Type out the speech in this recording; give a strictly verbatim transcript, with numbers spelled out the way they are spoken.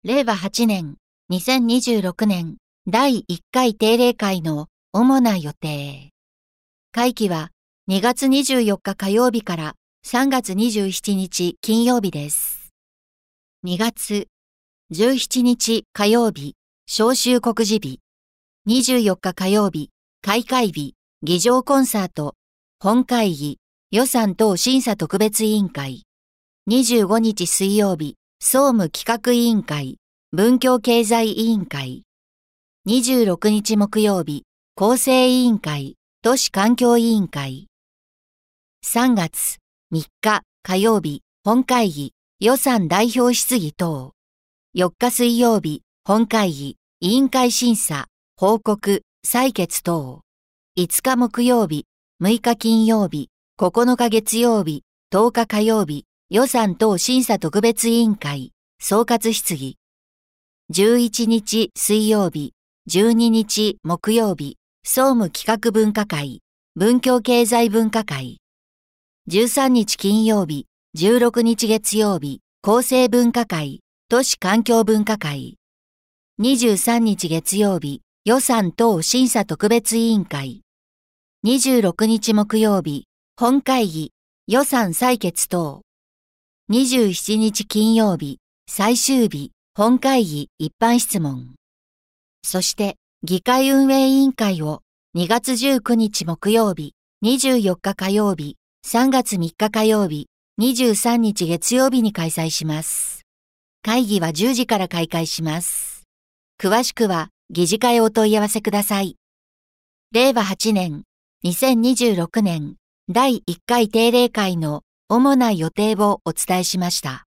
れいわはちねんにせんにじゅうろくねんだいいっかい定例会の主な予定。会期はにがつにじゅうよっか火曜日からさんがつにじゅうしちにち金曜日です。にがつじゅうしちにち火曜日、召集告示日。にじゅうよっか火曜日、開会日、議場コンサート、本会議、予算等審査特別委員会。にじゅうごにち水曜日、総務企画委員会、文教経済委員会。にじゅうろくにち木曜日、構成委員会、都市環境委員会。さんがつみっか火曜日、本会議、予算代表質疑等。よっか水曜日、本会議、委員会審査、報告、採決等。いつか木曜日、むいか金曜日、ここのか月曜日、とおか火曜日、予算等審査特別委員会、総括質疑。じゅういちにち水曜日、じゅうににち木曜日、総務企画分科会、文教経済分科会。じゅうさんにち金曜日、じゅうろくにち月曜日、厚生分科会、都市環境分科会。にじゅうさんにち月曜日、予算等審査特別委員会。にじゅうろくにち木曜日、本会議、予算採決等。にじゅうしちにち金曜日、最終日、本会議一般質問。そして、議会運営委員会をにがつじゅうくにち木曜日、にじゅうよっか火曜日、さんがつみっか火曜日、にじゅうさんにち月曜日に開催します。会議はじゅうじから開会します。詳しくは、議事課へお問い合わせください。れいわはちねん、にせんにじゅうろくねんだいいっかい定例会の主な予定をお伝えしました。